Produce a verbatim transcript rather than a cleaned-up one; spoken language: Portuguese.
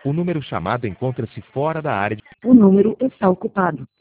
O número chamado encontra-se fora da área de... O número está ocupado.